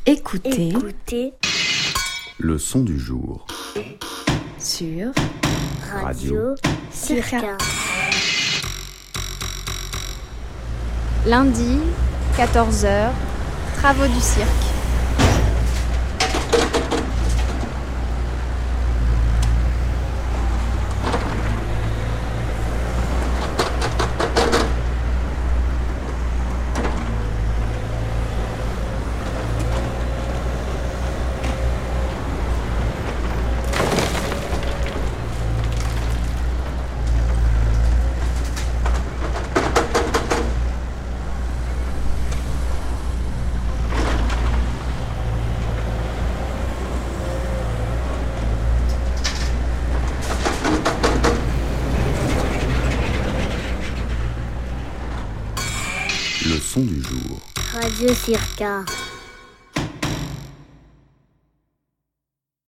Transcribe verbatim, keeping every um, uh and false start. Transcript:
Écoutez, Écoutez Le son du jour. sur Radio Circa. Lundi, quatorze heures, travaux du cirque. Le son du jour. Radio Circa.